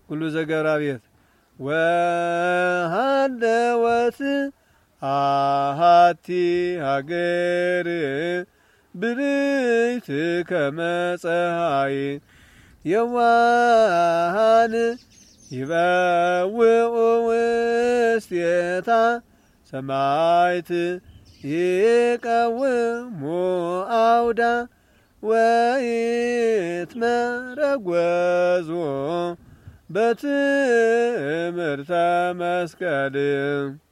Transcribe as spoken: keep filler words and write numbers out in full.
ኩሉ ዘገብራ ቤት ወሃለወት አሃቲ ሀገር ብርይት ከመ ፀሐይ የዋሃን ይበውኡ ውስቴታ ሰማይት ይቀውሙ አውዳ ወይትመረጐዞ በትምህርተ መስቀል